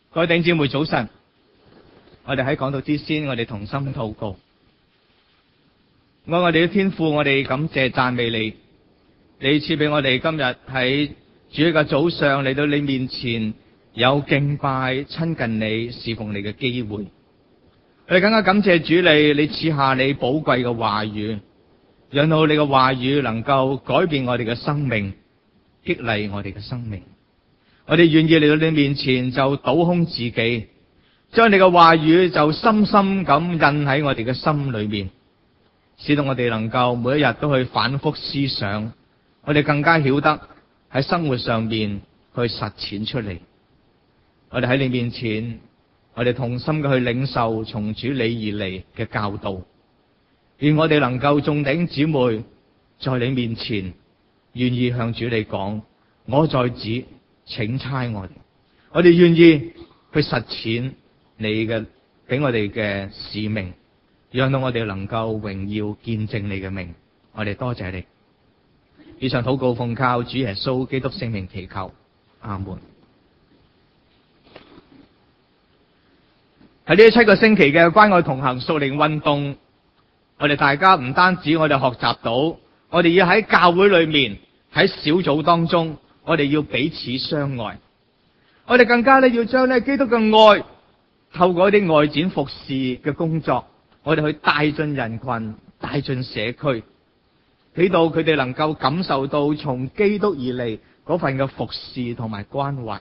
各位弟兄姊妹早晨，我哋喺講道之先，我哋同心禱告。我哋嘅天父，我哋感謝讚美你，你賜俾我哋今日喺主日嘅早上嚟到你面前，有敬拜、親近你、侍奉你嘅機會。我哋更加感謝主你賜下你寶貴嘅話語，讓到你嘅話語能夠改變我哋嘅生命，激勵我哋嘅生命。我哋願意嚟到你面前就倒空自己，將你嘅話語就深深咁印喺我哋嘅心裏面，使到我哋能夠每一日都去反覆思想，我哋更加曉得喺生活上面去實踐出嚟。我哋喺你面前，我哋同心嘅去領受從主你而嚟嘅教導，願我哋能夠眾弟兄姊妹在你面前願意向主你講，我在此，請差我哋。我哋願意去實踐你嘅俾我哋嘅使命，讓到我哋能夠榮耀見證你嘅名。我哋多謝你。以上禱告奉靠主耶穌基督聖名祈求，阿門。喺呢7個星期嘅關愛同行屬靈運動，我哋大家唔單止我哋學習到，我哋要喺教會裏面，喺小組當中，我哋要彼此相愛。我哋更加要將基督嘅愛透過一啲外展服侍嘅工作，我哋去帶進人群，帶進社區，俾到佢哋能夠感受到從基督而嚟嗰份嘅服侍同埋關懷。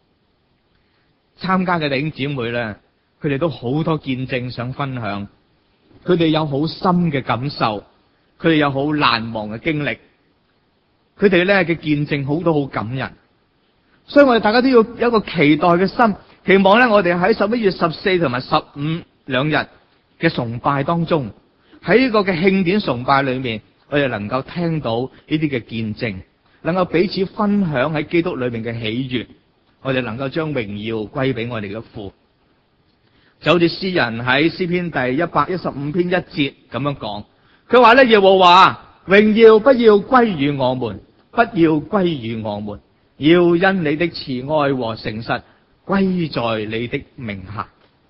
參加嘅弟兄姊妹咧，佢哋都好多見證想分享，佢哋有好深嘅感受，佢哋有好難忘嘅經歷，佢哋咧嘅見證好多好感人。所以我哋大家都要有一個期待嘅心，期望咧我哋喺11月14同埋15兩日嘅崇拜當中，喺呢個嘅慶典崇拜裏面，我哋能夠聽到呢啲嘅見證，能夠彼此分享喺基督裏面嘅喜悅，我哋能夠將榮耀歸俾我哋嘅父。就好似詩人喺詩篇第115篇1節咁樣講，佢話咧，耶和華，榮耀不要歸於我們，不要歸於我們，要因你的慈愛和誠實歸在你的名下。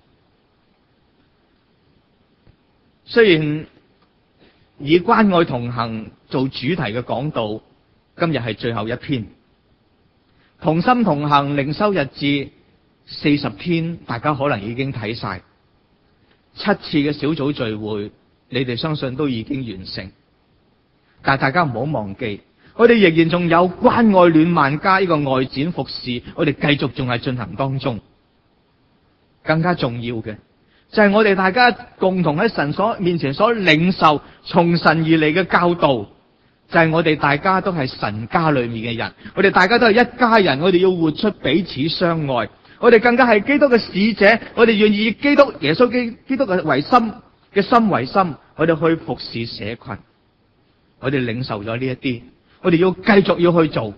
雖然以關愛同行做主題嘅講道，今日係最後一篇。同心同行靈修日誌40篇，大家可能已經睇晒。7次嘅小組聚會，你哋相信都已經完成。但係大家唔好忘記，我哋仍然仲有關愛暖萬家呢個外展服侍，我哋繼續仲係進行當中。更加重要嘅就係我哋大家共同喺神面前所領受從神而嚟嘅教導，就係我哋大家都係神家裏面嘅人，我哋大家都係一家人，我哋要活出彼此相愛。我哋更加係基督嘅使者，我哋願意以基督耶穌基督嘅為心為心，我哋去服侍社群。我哋領受咗呢一啲，我哋要繼續要去做。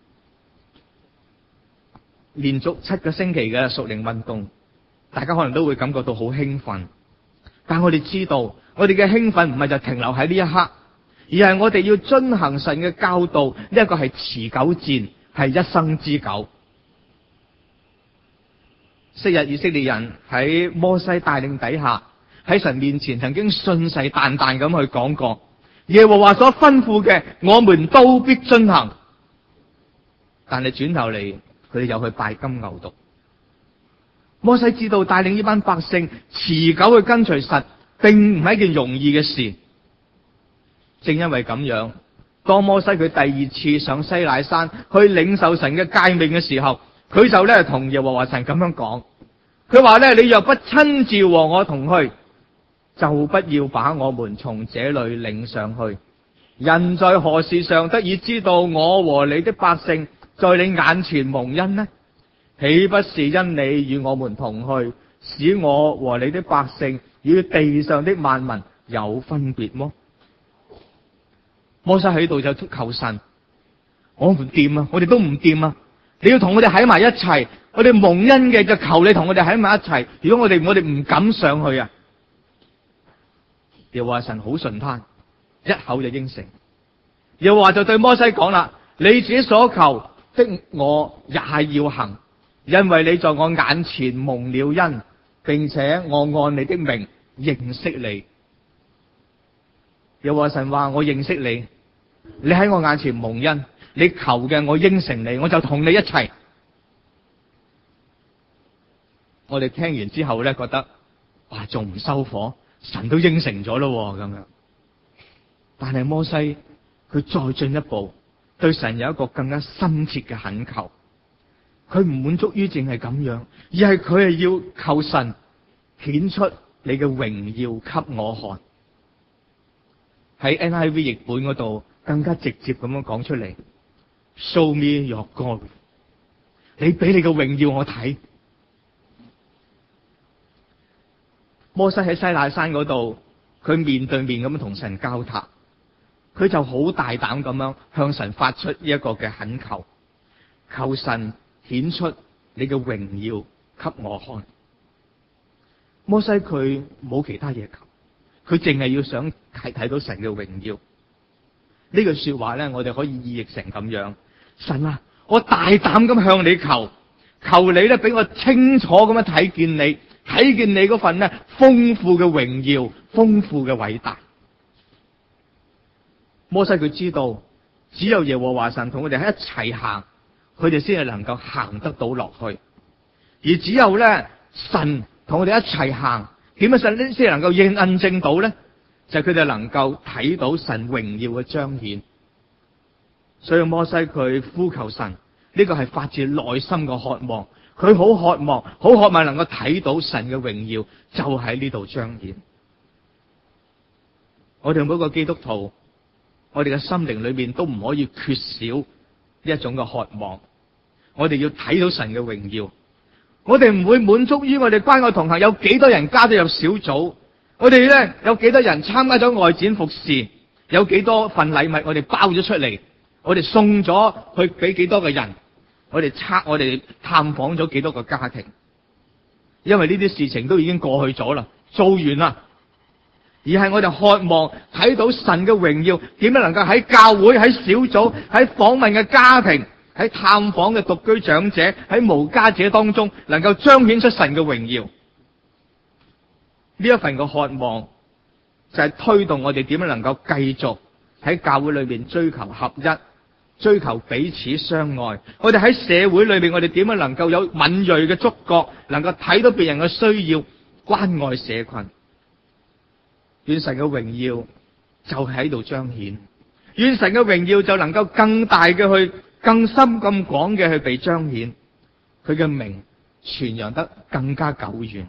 連續7個星期嘅屬靈運動，大家可能都會感覺到好興奮，但我哋知道，我哋嘅興奮唔係就停留喺呢一刻，而係我哋要遵行神嘅教導，呢一個係持久戰，係一生之久。昔日以色列人喺摩西帶領底下，喺神面前曾經信誓旦旦咁去講過，耶和華所吩咐嘅，我們都必遵行。但係轉頭嚟，佢哋又去拜金牛犢。摩西知道帶領呢班百姓持久去跟隨神，並唔係一件容易嘅事。正因為咁樣，當摩西佢第2次上西乃山去領受神嘅誡命嘅時候，佢就咧同耶和華神咁樣講，佢話咧，你若不親自和我同去，就不要把我們從這裏領上去。人在何事上得以知道我和你的百姓在你眼前蒙恩呢？豈不是因你與我們同去，使我和你的百姓與地上的萬民有分別麼？摩西喺度就求神，我唔掂啊，我哋都唔掂啊！你要同我哋喺埋一齊，我哋蒙恩嘅就求你同我哋喺埋一齊。如果我哋唔敢上去啊，又話神好順攤，一口就應承。又話就對摩西講啦，你自己所求的我也要行， 因為你在我眼前蒙了恩，並且我按你的名認識你。又話神話我認識你，你喺我眼前蒙恩，你求嘅我應承你，我就同你一齊。我哋聽完之後咧，覺得哇，仲唔收火？神都應承咗咯咁樣。但係摩西佢再進一步，對神有一個更加深切嘅懇求。佢唔滿足於淨係咁樣，而係佢係要求神顯出你嘅榮耀給我看。喺 NIV 譯本嗰度更加直接咁樣講出嚟 ，Show me your glory， 你俾你嘅榮耀我睇。摩西喺西奈山嗰度，佢面對面咁樣同神交談，佢就好大膽咁樣向神發出呢一個嘅懇求，求神顯出你嘅榮耀給我看。摩西佢冇其他嘢求。佢淨係要想睇到神嘅榮耀。呢句說話咧，我哋可以意譯成咁樣：神啊，我大膽咁向你求，求你咧俾我清楚咁樣睇見你，睇見你嗰份咧豐富嘅榮耀、豐富嘅偉大。摩西佢知道，只有耶和華神同佢哋喺一齊行，佢哋先係能夠行得到落去。而只有咧神同我哋一齊行。點樣神先能夠印證到咧？就係佢哋能夠睇到神榮耀嘅彰顯。所以摩西佢呼求神，呢個係發自內心嘅渴望。佢好渴望能夠睇到神嘅榮耀，就喺呢度彰顯。我哋每個基督徒，我哋嘅心靈裏面都唔可以缺少呢一種嘅渴望。我哋要睇到神嘅榮耀。我哋唔會滿足於我哋關愛同行有幾多人加咗入小組，我哋咧有幾多人參加咗外展服侍，有幾多份禮物我哋包咗出嚟，我哋送咗去俾幾多個人，我哋探訪咗幾多個家庭。因為呢啲事情都已經過去咗啦，做完啦，而係我哋渴望睇到神嘅榮耀點樣能夠喺教會、喺小組、喺訪問嘅家庭、喺探訪嘅獨居長者、喺無家者當中，能夠彰顯出神嘅榮耀。呢一份嘅渴望就係推動我哋點樣能夠繼續喺教會裏邊追求合一，追求彼此相愛。我哋喺社會裏邊，我哋點樣能夠有敏銳嘅觸覺，能夠睇到別人嘅需要，關愛社群。願神嘅榮耀就喺度彰顯，願神嘅榮耀就能夠更大嘅去、更深、更廣嘅去被彰顯，佢嘅名傳揚得更加久遠。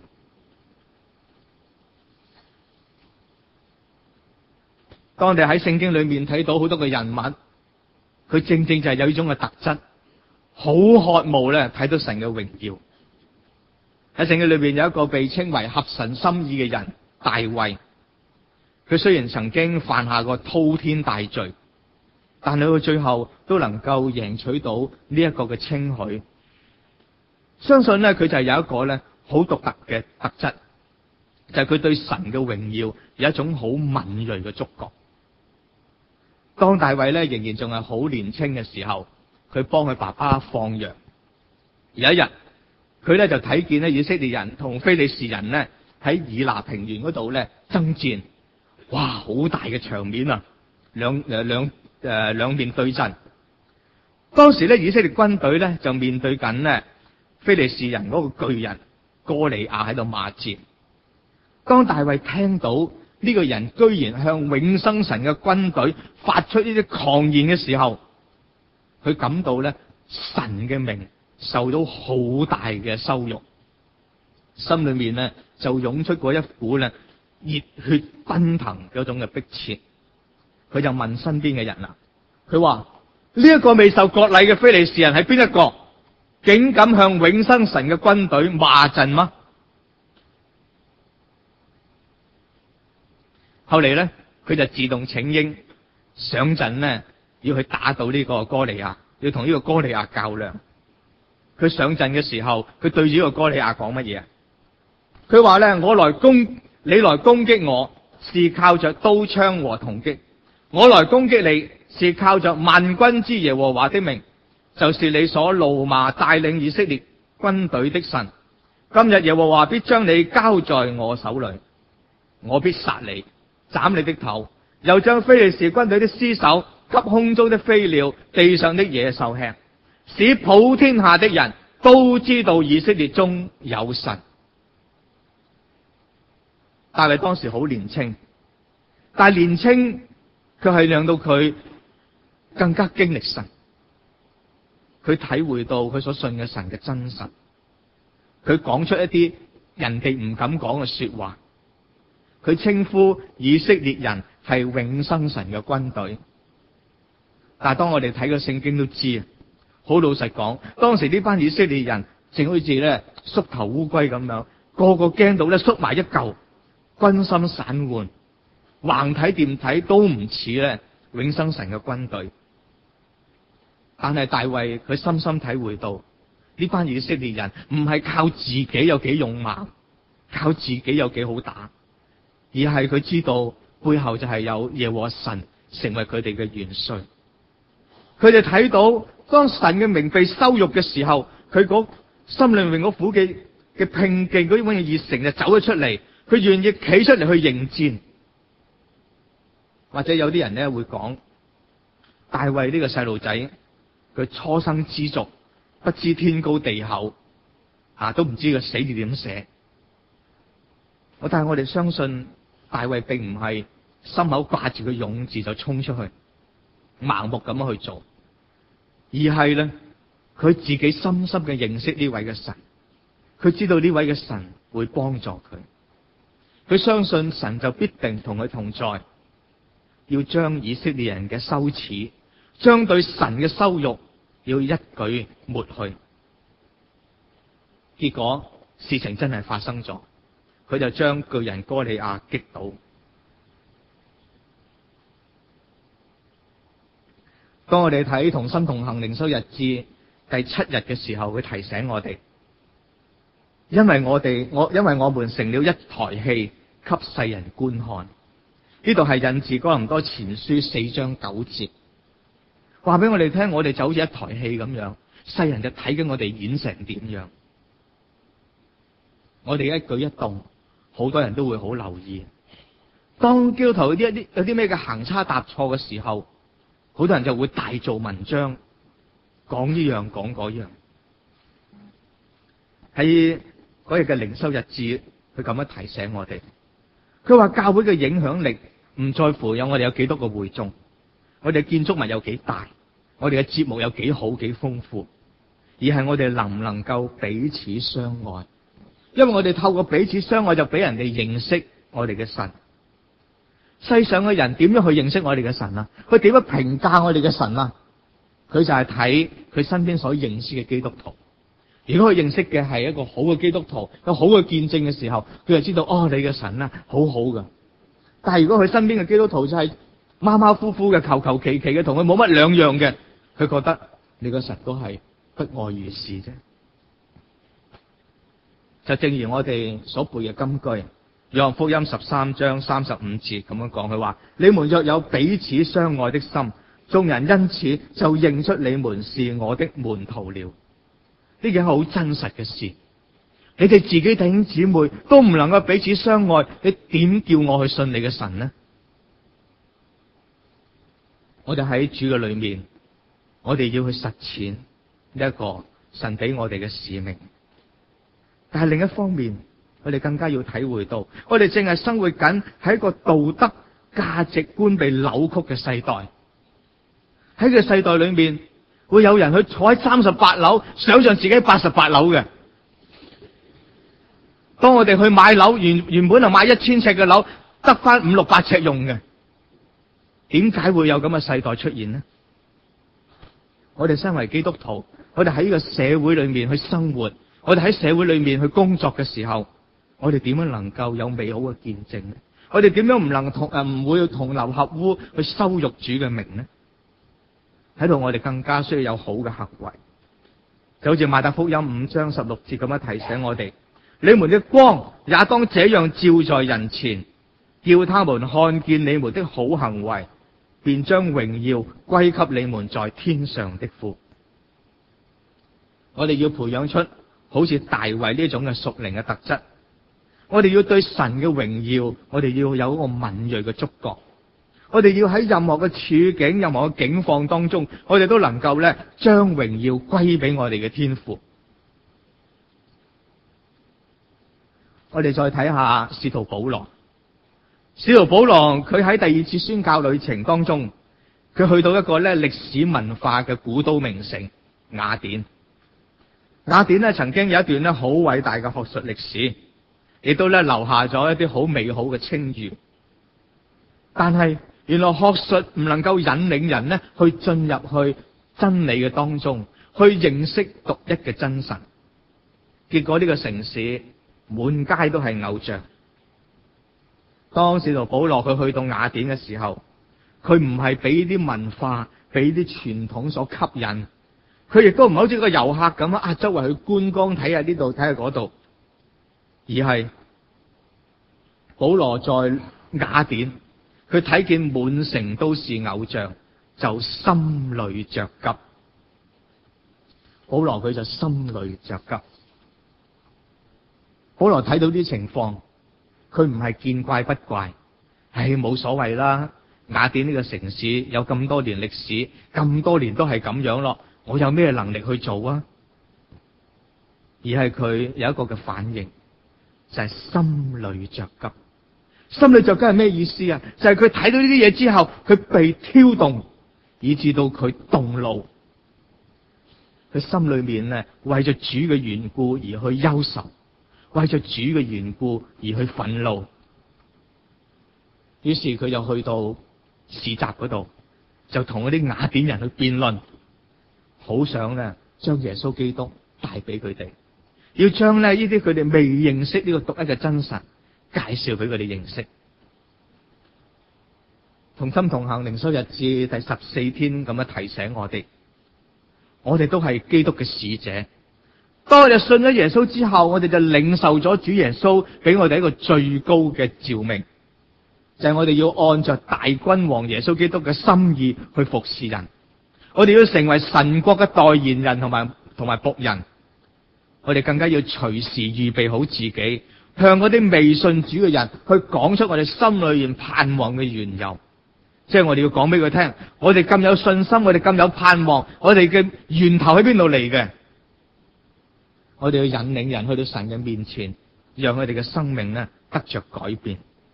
當我哋喺聖經裏面睇到好多嘅人物，佢正正就係有呢種嘅特質，好渴慕咧睇到神嘅榮耀。喺聖經裏邊有一個被稱為合神心意嘅人，大衛。佢雖然曾經犯下過滔天大罪，但係到最後都能夠贏取到呢一個嘅稱許。相信咧佢就係有一個咧好獨特嘅特質，就係佢對神嘅榮耀有一種好敏銳嘅觸覺。當大衛咧仍然仲係好年輕嘅時候，佢幫佢爸爸放羊。有一日，佢咧就睇見咧以色列人同非利士人咧喺以拿平原嗰度咧爭戰。哇！好大嘅場面啊，兩面對陣。當時咧以色列軍隊咧就面對緊咧非利士人嗰個巨人哥利亞喺度罵戰。當大衛聽到呢個人居然向永生神嘅軍隊發出呢啲狂言嘅時候，佢感到咧神嘅名受到好大嘅羞辱，心裏面咧就湧出過一股咧熱血奔騰嗰種嘅迫切。佢就問身邊嘅人啦，佢話呢一個未受割禮嘅非利士人係邊一個，竟敢向永生神嘅軍隊罵陣嗎？後嚟咧，佢就自動請纓上陣咧，要去打倒呢個哥利亞，要同呢個哥利亞較量。佢上陣嘅時候，佢對住呢個哥利亞講乜嘢啊？佢話咧：你來攻擊我，是靠着刀槍和銅戟；我來攻擊你，是靠着萬軍之耶和華的名，就是你所怒罵帶領以色列軍隊的神。今日耶和華必將你交在我手裏，我必殺你，斬你的頭，又將非利士軍隊的屍首給空中的飛鳥、地上的野獸吃，使普天下的人都知道以色列中有神。大衛當時好年輕，但係年輕卻係令到佢更加經歷神，佢體會到佢所信嘅神嘅真實，佢講出一啲人哋唔敢講嘅說話，佢稱呼以色列人係永生神嘅軍隊。但係當我哋睇個聖經都知，好老實講，當時呢班以色列人正好似咧縮頭烏龜咁樣，個個驚到咧縮埋一嚿，軍心散渙，橫睇掂睇都唔似咧永生神嘅軍隊。但係大衛佢深深體會到，呢班以色列人唔係靠自己有幾勇猛，靠自己有幾好打，而係佢知道背後就係有耶和華神成為佢哋嘅元帥。佢哋睇到當神嘅名被羞辱嘅時候，佢心裏面嗰苦嘅拼勁，嗰啲咁嘅熱誠就走咗出嚟，佢願意企出嚟去迎戰。或者有啲人咧會講，大衛呢個細路仔，佢初生之犢，不知天高地厚，都唔知個死字點寫。但係我哋相信大衛並唔係心口掛住個勇字就衝出去，盲目咁樣去做，而係咧佢自己深深嘅認識呢位嘅神，佢知道呢位嘅神會幫助佢，佢相信神就必定同佢同在，要將以色列人嘅羞恥，將對神嘅羞辱要一舉抹去。結果事情真係發生咗，佢就將巨人哥利亞擊倒。當我哋睇同心同行靈修日誌第7日嘅時候，佢提醒我哋，因為我們成了一台戲給世人觀看。呢度係引自哥林多前書4章9節，話俾我哋聽，我哋就好似一台戲咁樣，世人就睇緊我哋演成點樣。我哋一舉一動，好多人都會好留意。當基督徒有啲咩嘅行差踏錯嘅時候，好多人就會大做文章，講呢樣講嗰樣。喺嗰日嘅靈修日誌，佢咁樣提醒我哋，佢話教會嘅影響力唔在乎我哋有幾多個會眾，我哋嘅建築物有幾大，我哋嘅節目有幾好幾豐富，而係我哋能唔能夠彼此相愛。因為我哋透過彼此相愛，就俾人哋認識我哋嘅神。世上嘅人點樣去認識我哋嘅神啊？佢點樣評價我哋嘅神啊？佢就係睇佢身邊所認識嘅基督徒。如果佢認識嘅係一個好嘅基督徒，有好嘅見證嘅時候，佢就知道你嘅神啊，好好噶。但係如果佢身邊嘅基督徒就係馬馬虎虎嘅、求求其其嘅，同佢冇乜兩樣嘅，佢覺得你個神都係不外如是啫。就正如我哋所背嘅金句，約翰福音13章35節咁樣講，佢話：你們若有彼此相愛的心，眾人因此就認出你們是我的門徒了。呢件係好真實嘅事。你哋自己弟兄姊妹都唔能夠彼此相愛，你點叫我去信你嘅神呢？我哋喺主嘅裏面，我哋要去實踐呢一個神俾我哋嘅使命。但係另一方面，我哋更加要體會到，我哋正係生活緊喺一個道德價值觀被扭曲嘅世代。喺個世代裏面，會有人去坐喺38樓，想象自己88樓嘅。當我哋去買樓，原本係買1000尺嘅樓，得翻5、6、8尺用嘅。點解會有咁嘅世代出現呢？我哋身為基督徒，我哋喺呢個社會裏面去生活，我哋喺社會裏面去工作嘅時候，我哋點樣能夠有美好嘅見證呢？我哋點樣唔會同流合污去羞辱主嘅名呢？喺度我哋更加需要有好嘅行為，就好似馬太福音5章16節咁樣提醒我哋：你們的光也當這樣照在人前，叫他們看見你們的好行為，便將榮耀歸給你們在天上的父。我哋要培養出好似大衛呢種嘅屬靈嘅特質。我哋要對神嘅榮耀，我哋要有一個敏銳嘅觸覺。我哋要喺任何嘅處境、任何嘅境況當中，我哋都能夠咧將榮耀歸俾我哋嘅天父。我哋再睇下使徒保羅。使徒保羅佢喺第二次宣教旅程當中，佢去到一個咧歷史文化嘅古都名城雅典。雅典咧曾經有一段咧好偉大嘅學術歷史，亦都咧留下咗一啲好美好嘅稱譽。但係原來學術唔能夠引領人咧去進入去真理嘅當中，去認識獨一嘅真神。結果呢個城市滿街都係偶像。當使徒保羅佢去到雅典嘅時候，佢唔係俾啲文化、俾啲傳統所吸引，佢亦都唔係好似個遊客咁啊，周圍去觀光睇下呢度睇下嗰度，而係保羅在雅典，佢睇見滿城都是偶像，就心裏着急。保羅佢就心裏着急。保羅睇到啲情況，佢唔係見怪不怪，冇所謂啦。雅典呢個城市有咁多年歷史，咁多年都係咁樣咯，我有咩能力去做啊？而係佢有一個嘅反應，就係心裏着急。心裏着急係咩意思啊？就係佢睇到呢啲嘢之後，佢被挑動，以致到佢動怒。佢心裏面咧為咗主嘅緣故而去憂愁，為咗主嘅緣故而去憤怒。於是佢就去到市集嗰度，就同嗰啲雅典人去辯論，好想咧將耶穌基督帶俾佢哋，要將咧呢啲佢哋未認識呢個獨一嘅真神介紹俾佢哋認識。同心同行靈修日誌第14天咁樣提醒我哋都係基督嘅使者。當我哋信咗耶穌之後，我哋就領受咗主耶穌俾我哋一個最高嘅召命，就係我哋要按着大君王耶穌基督嘅心意去服侍人。我哋要成為神國嘅代言人同埋僕人。我哋更加要隨時預備好自己，向嗰啲未信主嘅人去講出我哋心裏面盼望嘅緣由。即係我哋要講俾佢聽，我哋咁有信心，我哋咁有盼望，我哋嘅源頭喺邊度嚟嘅？我哋要引領人去到神嘅面前，讓佢哋嘅生命咧得着改變。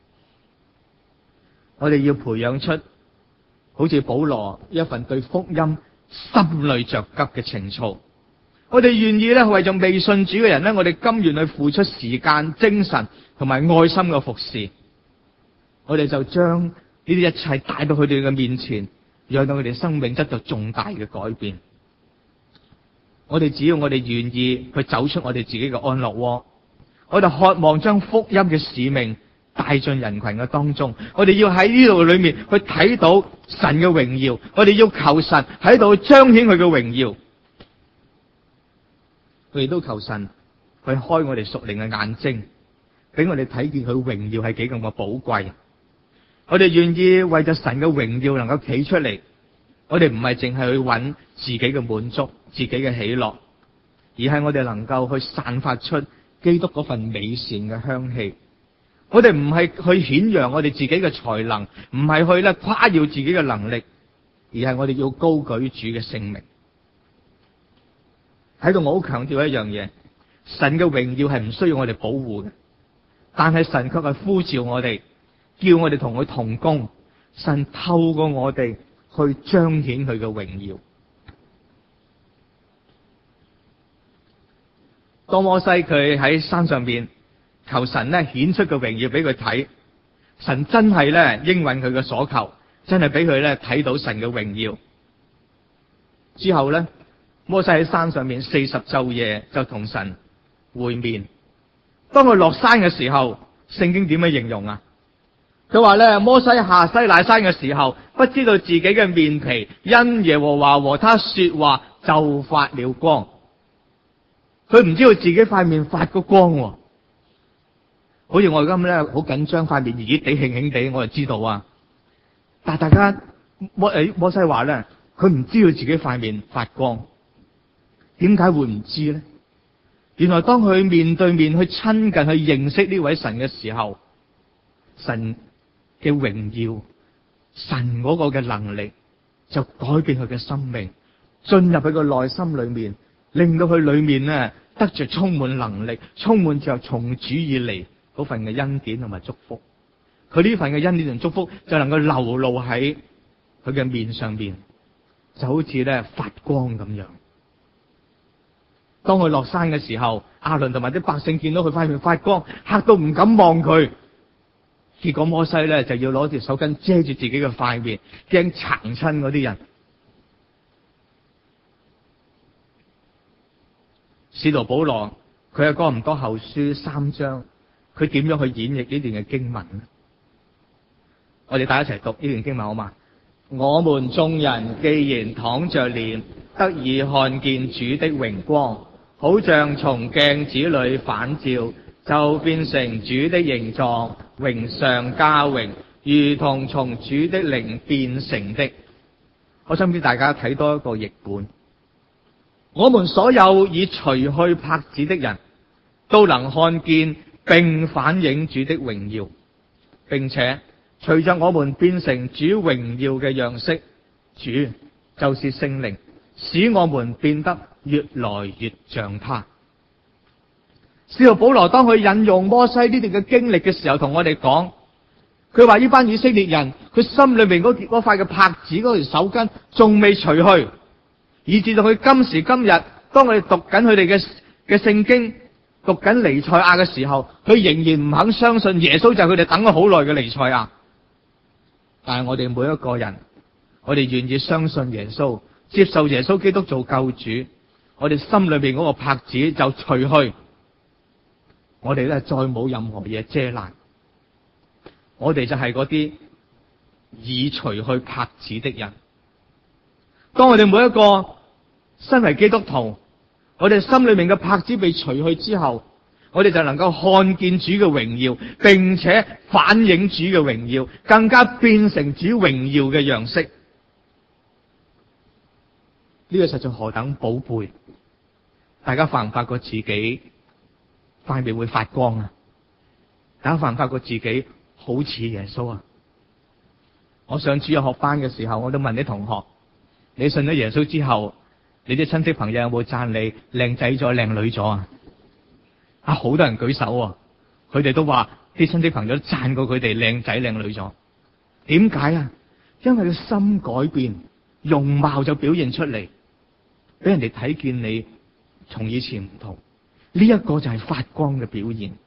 我哋要培養出好似保羅一份對福音心裏着急嘅情操。我哋願意咧為咗未信主嘅人咧，我哋甘願去付出時間、精神同埋愛心嘅服侍。我哋就將呢啲一切帶到佢哋嘅面前，讓到佢哋生命得到重大嘅改變。我哋只要我哋願意去走出我哋自己嘅安樂窩，我哋渴望將福音嘅使命帶進人群嘅當中。我哋要喺呢度裏面去睇到神嘅榮耀，我哋要求神喺度彰顯佢嘅榮耀。我哋都求神去開我哋屬靈嘅眼睛，俾我哋睇見佢榮耀係幾咁嘅寶貴。我哋願意為咗神嘅榮耀能夠企出嚟，我哋唔係淨係去揾自己嘅滿足、自己嘅喜樂，而係我哋能夠去散發出基督嗰份美善嘅香氣。我哋唔係去顯揚我哋自己嘅才能，唔係去咧誇耀自己嘅能力，而係我哋要高舉主嘅聖名。喺度我好強調一樣嘢，神嘅榮耀係唔需要我哋保護嘅，但係神卻係呼召我哋，叫我哋同佢同工。神透過我哋去彰顯佢嘅榮耀。當摩西佢喺山上邊求神咧顯出個榮耀俾佢睇，神真係咧應允佢嘅所求，真係俾佢咧睇到神嘅榮耀。之後咧，摩西喺山上面40晝夜就同神會面。當佢落山嘅時候，聖經點樣形容啊？佢話咧，摩西下西乃山嘅時候，不知道自己嘅面皮因耶和華和他說話就發了光。佢唔知道自己塊面發個光，好似我而家咁咧，好緊張，塊面熱熱地、興興地，我就知道啊。但係大家摩西話咧，佢唔知道自己塊面發光，點解會唔知咧？ 原來當佢面對面去親近、去認識呢位神嘅時候，神嘅榮耀、神嗰個嘅能力就改變佢嘅生命，進入佢個內心裏面，令到佢裏面呢得着充滿能力，充滿就從主以嚟嗰份嘅恩典同埋祝福。佢呢份嘅恩典同祝福就能夠流露喺佢嘅面上邊，就好似咧發光咁樣。當佢落山嘅時候，亞倫同埋啲百姓見到佢塊面發光，嚇到唔敢望佢。結果摩西咧就要攞條手巾遮住自己嘅塊面，驚殘親嗰啲人。使徒保羅佢喺哥林多後書3章，佢點樣去演繹呢段嘅經文呢？我哋大家一齊讀呢段經文好嘛？我們眾人既然躺着臉，得以看見主的榮光，好像從鏡子裏反照，就變成主的形狀，榮上加榮，如同從主的靈變成的。我想俾大家睇多一個譯本。我們所有已除去帕子的人，都能看見並反映主的榮耀，並且隨着我們變成主榮耀嘅樣式，主就是聖靈，使我們變得越來越像他。使徒保羅當佢引用摩西呢段嘅經歷嘅時候，同我哋講，佢話呢班以色列人，佢心裏面嗰塊嘅帕子嗰條手巾仲未除去，以至到佢今時今日，當我哋讀緊佢哋嘅聖經，讀緊彌賽亞嘅時候，佢仍然唔肯相信耶穌就係佢哋等咗好耐嘅彌賽亞。但係我哋每一個人，我哋願意相信耶穌，接受耶穌基督做救主，我哋心裏邊嗰個帕子就除去，我哋咧再冇任何嘢遮攔，我哋就係嗰啲已除去帕子的人。當我哋每一個身為基督徒，我哋心裏面嘅帕子被除去之後，我哋就能夠看見主嘅榮耀，並且反映主嘅榮耀，更加變成主榮耀嘅樣式。呢個實在何等寶貝！大家發唔發覺自己塊面會發光啊？大家發唔發覺自己好似耶穌啊？我上主日學班嘅時候，我都問啲同學：你信咗耶穌之後，你啲親戚朋友有冇讚你靚仔咗、靚女咗啊？啊，好多人舉手啊，佢哋都話啲親戚朋友都讚過佢哋靚仔靚女咗。點解啊？因為個心改變，容貌就表現出嚟，俾人哋睇見你從以前唔同。呢一個就係發光嘅表現。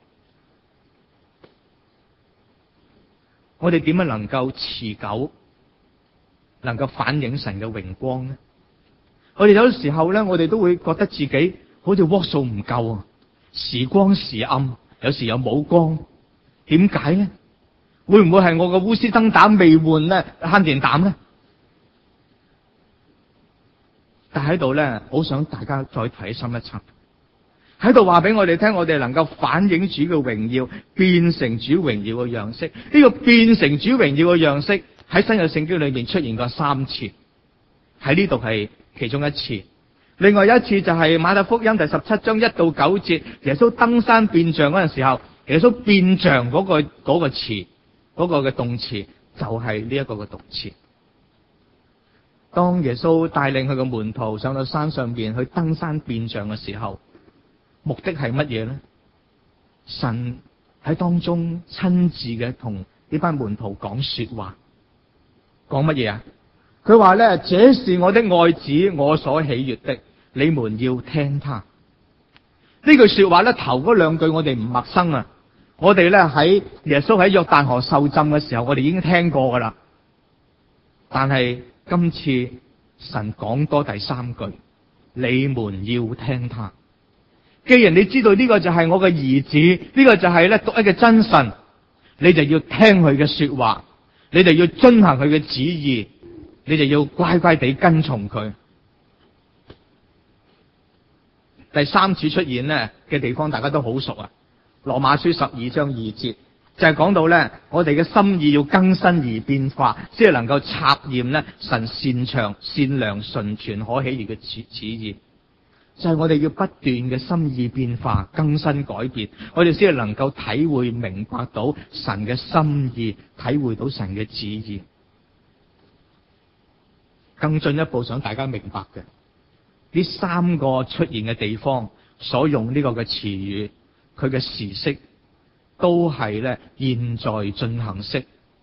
我哋點樣能夠持久，能夠反映神嘅榮光呢？我哋有時候咧，我哋都會覺得自己好似瓦數唔夠啊，時光時暗，有時又冇光。點解呢？會唔會係我個鎢絲燈膽未換咧，慳電膽咧？但喺度咧，好想大家再睇深一層，喺度話俾我哋聽，我哋能夠反映主嘅榮耀，變成主榮耀嘅樣式。呢個變成主榮耀嘅樣式喺新約聖經裏面出現過3次，喺呢度係其中一次。另外一次就係馬太福音第17章1到9節，耶穌登山變像嗰陣時候，耶穌變像嗰個詞，嗰個嘅動詞就係呢一個嘅動詞。當耶穌帶領佢嘅門徒上到山上邊去登山變像嘅時候，目的係乜嘢呢？神喺當中親自嘅同呢班門徒講說話，講乜嘢啊？佢話咧，這是我的愛子，我所喜悅的，你們要聽他。呢句說話咧，頭嗰2句我哋唔陌生啊！我哋咧喺耶穌喺約旦河受浸嘅時候，我哋已經聽過噶啦。但係今次神講多第3句，你們要聽他。既然你知道呢個就係我嘅兒子，呢個就係咧獨一嘅真神，你就要聽佢嘅說話，你就要遵行佢嘅旨意，你就要乖乖地跟從佢。第3次出現咧嘅地方，大家都好熟啊。羅馬書12章2節就係講到咧，我哋嘅心意要更新而變化，先係能夠察驗咧神擅長、善良、純全、可喜悅嘅旨意。 就係我哋要不斷嘅心意變化、更新改變，我哋先係能夠體會明白到神嘅心意，體會到神嘅旨意。更進一步想大家明白嘅，呢三個出現嘅地方所用呢個嘅詞語，佢嘅時式都係咧現在進行式，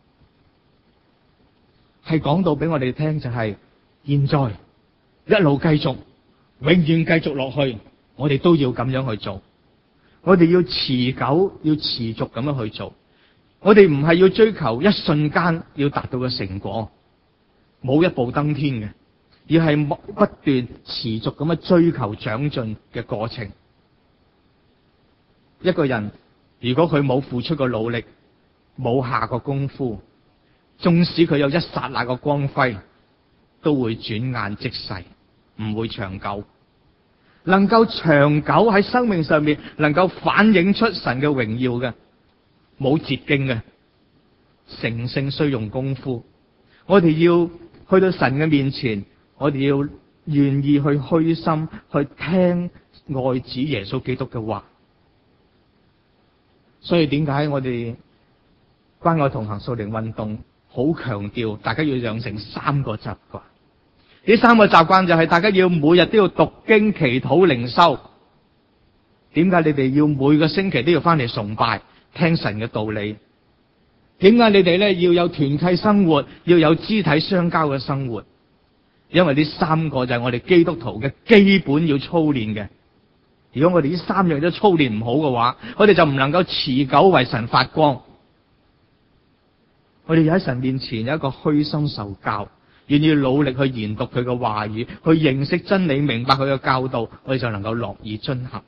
係講到俾我哋聽就係現在一路繼續，永遠繼續落去，我哋都要咁樣去做，我哋要持久、要持續咁樣去做，我哋唔係要追求一瞬間要達到嘅成果，冇一步登天嘅，而係不斷持續咁樣追求長進嘅過程。一個人如果佢冇付出過努力，冇下過功夫，縱使佢有一剎那個光輝，都會轉眼即逝，唔會長久。能夠長久喺生命上面能夠反映出神嘅榮耀嘅，冇捷徑嘅，成聖需用功夫。我哋要去到神嘅面前，我哋要願意去虛心去聽愛子耶穌基督嘅話。所以點解我哋關愛同行屬靈運動好強調大家要養成三個習慣？呢三個習慣就係大家要每日都要讀經、祈禱、靈修。點解你哋要每個星期都要翻嚟崇拜，聽神嘅道理？點解你哋咧要有團契生活，要有肢體相交嘅生活？因為呢三個就係我哋基督徒嘅基本要操練嘅。如果我哋呢三樣都操練唔好嘅話，我哋就唔能夠持久為神發光。我哋要喺神面前有一個虛心受教，願意努力去研讀佢嘅話語，去認識真理，明白佢嘅教導，我哋就能夠樂意遵行。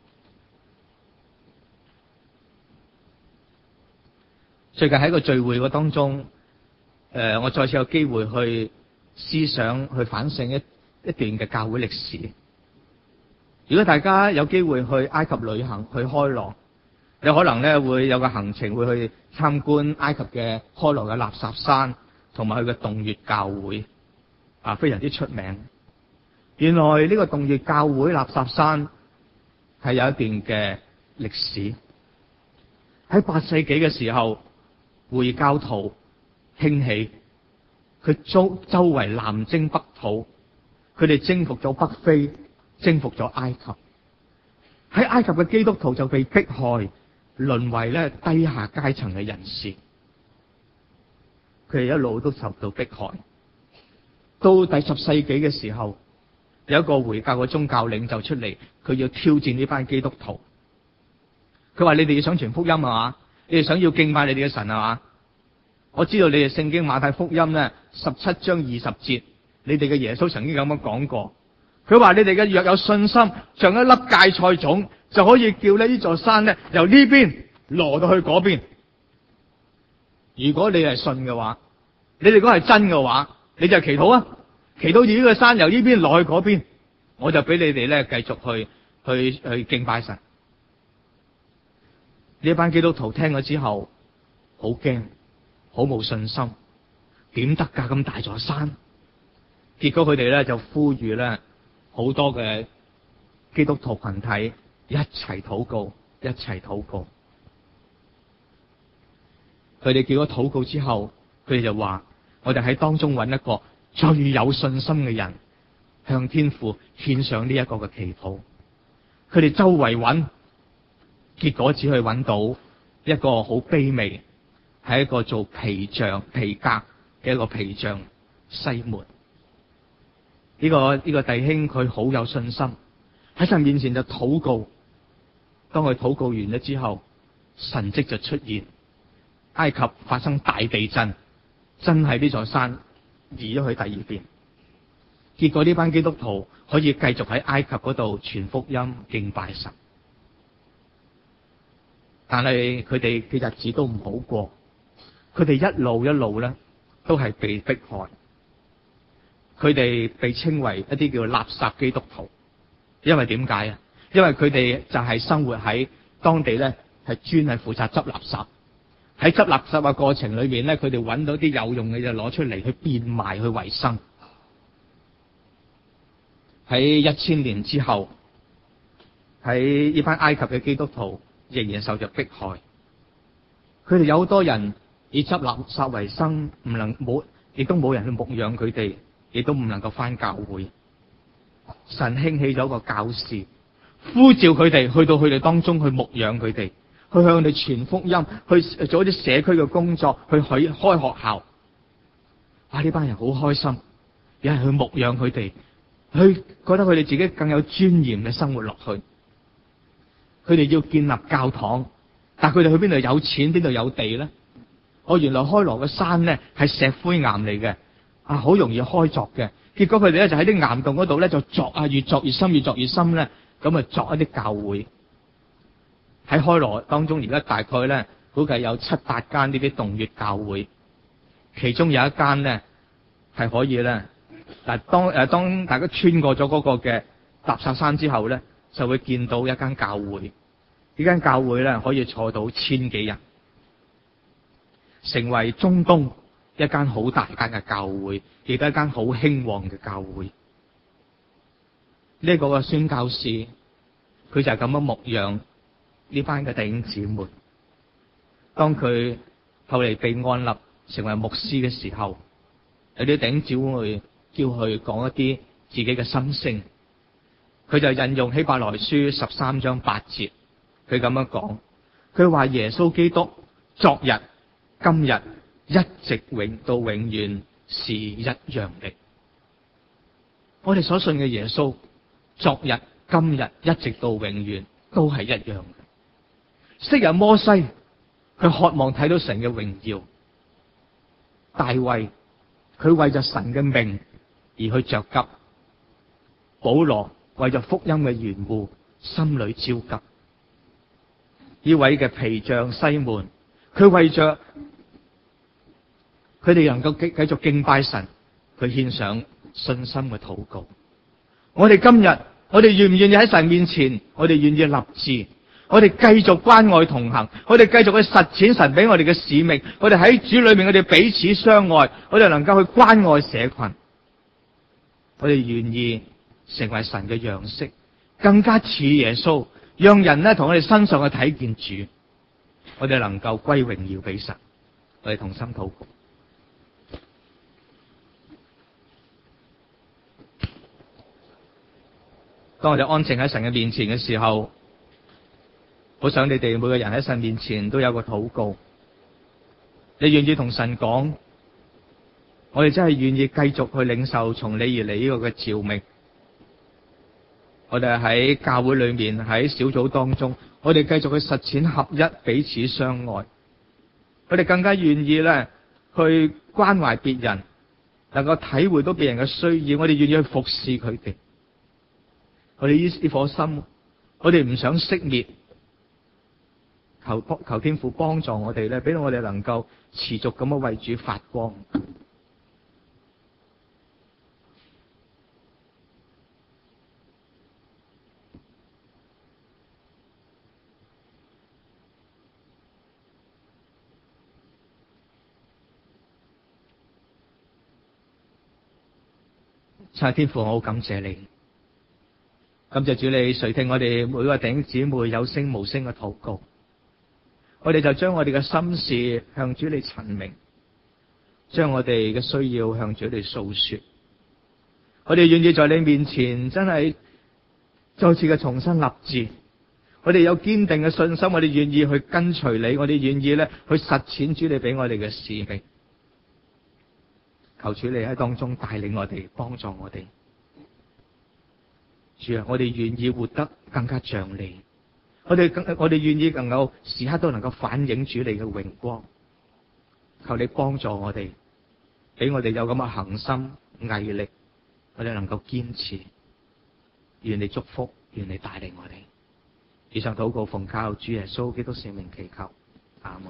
最近喺個聚會當中，我再次有機會去思想、去反省一段嘅教會歷史。如果大家有機會去埃及旅行，去開羅，有可能咧會有個行程會去參觀埃及嘅開羅嘅納薩山，同埋佢嘅洞穴教會，非常之出名。原來呢個洞穴教會納薩山係有一段嘅歷史。喺8世紀嘅時候，回教徒興起，佢周圍南征北討，佢哋征服咗北非，征服咗埃及。喺埃及嘅基督徒就被迫害，淪為咧低下階層嘅人士。佢哋一路都受到迫害。到第10世紀嘅時候，有一個回教嘅宗教領袖出嚟，佢要挑戰呢班基督徒。佢話：你哋要想傳福音係嘛？你哋想要敬拜你哋嘅神係嘛？我知道你哋聖經馬太福音咧17章20節，你哋嘅耶穌曾經咁樣講過。佢話：你哋嘅若有信心，像一粒芥菜種，就可以叫呢座山咧由呢邊挪到去嗰邊。如果你係信嘅話，你哋如果係真嘅話，你就祈禱啊，祈禱住呢個山由呢邊落去嗰邊，我就俾你哋咧繼續去敬拜神。呢班基督徒聽咗之後，好驚，好冇信心，點得㗎咁大座山？結果佢哋咧就呼籲咧好多嘅基督徒群體一齊禱告，一齊禱告。佢哋叫咗禱告之後，佢哋就話：我哋喺當中揾一個最有信心嘅人，向天父獻上呢一個嘅祈禱。佢哋周圍揾，結果只去揾到一個好卑微，係一個做皮革嘅一個皮匠西門。呢個弟兄佢好有信心，喺神面前就禱告。當佢禱告完咗之後，神蹟就出現，埃及發生大地震，真係呢座山移咗去第二邊。結果呢班基督徒可以繼續喺埃及嗰度傳福音敬拜神。但係佢哋嘅日子都唔好過，佢哋一路咧都係被迫害。佢哋被稱為一啲叫垃圾基督徒，因為點解啊？因為佢哋就係生活喺當地咧，係專係負責執垃圾。喺執垃圾嘅過程裏面咧，佢哋揾到啲有用嘅就攞出嚟去變賣去維生。 喺1000年之後，喺呢班埃及嘅基督徒仍然受着迫害。佢哋有好多人以執垃圾為生，亦都冇人去牧養佢哋，亦都唔能夠返教會。神興起咗個教士，呼召佢哋去到佢哋當中去牧養佢哋，去向佢哋傳福音，去做一啲社區嘅工作，去開學校。呢班人好開心，有人去牧養佢哋，去覺得佢哋自己更有尊嚴嘅生活落去。佢哋要建立教堂，但佢哋去邊度有錢，邊度有地咧？原來開羅嘅山咧係石灰岩嚟嘅，好容易開鑿嘅。結果佢哋咧就喺啲岩洞嗰度咧就鑿越鑿越深，越鑿越深咧，咁鑿一啲教會。喺開羅當中，而家大概咧估計有7-8間呢啲洞穴教會，其中有一間咧係可以咧，但係當大家穿過咗嗰個嘅垃圾山之後咧，就會見到一間教會。呢間教會咧可以坐到1000幾人，成為中東一間好大間嘅教會，亦都係一間好興旺嘅教會。呢個嘅宣教士，佢就係咁樣牧養呢班嘅弟兄姊妹。當佢後嚟被按立成為牧師嘅時候，有啲弟兄姊妹叫佢講一啲自己嘅心聲，佢就引用希伯來書13章8節，佢咁樣講，佢話耶穌基督昨日、今日一直到永遠是一樣的。我哋所信嘅耶穌，昨日、今日一直到永遠都係一樣嘅。昔日摩西，佢渴望睇到神嘅榮耀；大衛，佢為咗神嘅名而去着急；保羅為咗福音嘅緣故，心裏焦急。呢位嘅皮匠西門，佢為着佢哋能夠繼續敬拜神，佢獻上信心嘅禱告。我哋今日，我哋願唔願意喺神面前？我哋願意立志，我哋繼續關愛同行，我哋繼續去實踐神俾我哋嘅使命。我哋喺主裏面，我哋彼此相愛，我哋能夠去關愛社群。我哋願意成為神嘅樣式，更加似耶穌，讓人咧同我哋身上去睇見主。我哋能夠歸榮耀俾神。我哋同心禱告。當我哋安靜喺神嘅面前嘅時候，好想你哋每個人喺神面前都有個禱告。你願意同神講，我哋真係願意繼續去領受從你而嚟呢個嘅召命。我哋喺教會裏面，喺小組當中，我哋繼續去實踐合一，彼此相愛。我哋更加願意咧去關懷別人，能夠體會到別人嘅需要。我哋願意去服侍佢哋。我哋呢顆心，我哋唔想熄滅。求天父幫助我哋咧，俾到我哋能夠持續咁樣為主發光。親愛天父，我好感謝你，感謝主你垂聽我哋每個弟兄姊妹有聲無聲嘅禱告。我哋就將我哋嘅心事向主你陳明，將我哋嘅需要向主你訴說。我哋願意在你面前真係再次嘅重新立志。我哋有堅定嘅信心，我哋願意去跟隨你，我哋願意咧去實踐主你俾我哋嘅使命。求主你喺當中帶領我哋，幫助我哋。主啊，我哋願意活得更加像你。我哋願意能夠時刻都能夠反映主你嘅榮光。求你幫助我哋，俾我哋有咁嘅恒心毅力，我哋能夠堅持。願你祝福，願你帶領我哋。以上禱告奉靠主耶穌基督聖名祈求，阿門。